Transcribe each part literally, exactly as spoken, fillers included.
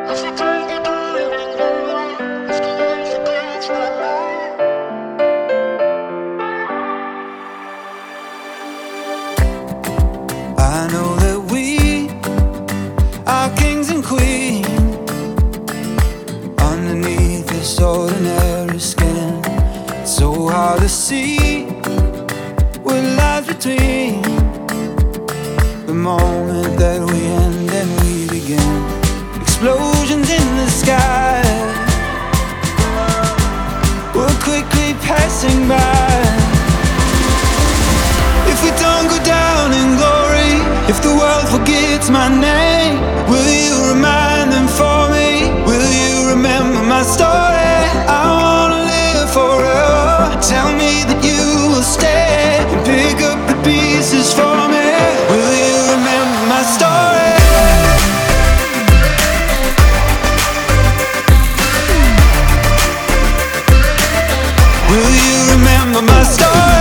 I know that we are kings and queens underneath this ordinary skin. It's so hard to see what lies between the moment that we end and we begin. Explosions in the sky, we're quickly passing by. If we don't go down in glory, if the world forgets my name, will you remind them for me? Will you remember my story? I wanna live forever. Tell me that you will stay and pick up the pieces for me. Will you remember my story? Will you remember my story?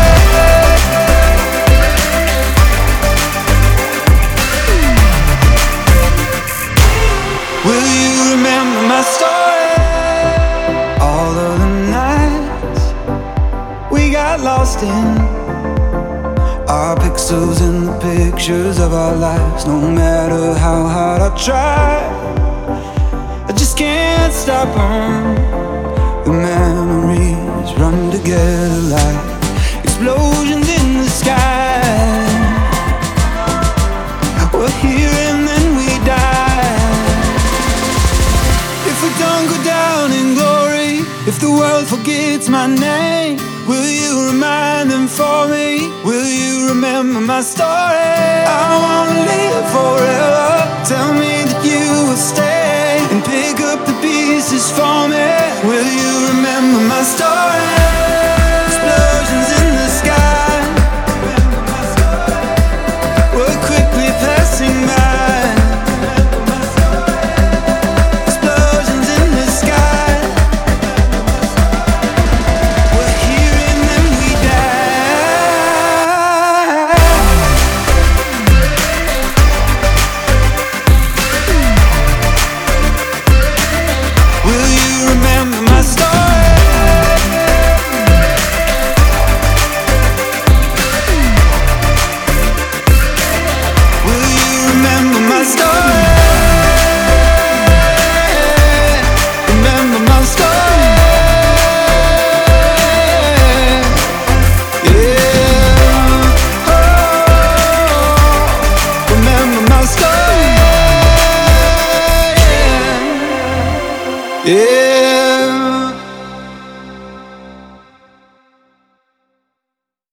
Will you remember my story? All of the nights we got lost in our pixels in the pictures of our lives. No matter how hard I try, I just can't stop them. The memories run together like explosions in the sky. We're here and then we die. If we don't go down in glory, if the world forgets my name, will you remind them for me? Will you remember my story? I wanna live forever. Tell me that you will stay and pick up the pieces for me. Will you remember my story? Explosions in the sky, we're quickly passing by. Explosions in the sky, we're here and then we die. Will you remember my story? Will you remember my story? Remember my story? Yeah. Oh, remember my story? Yeah. Yeah.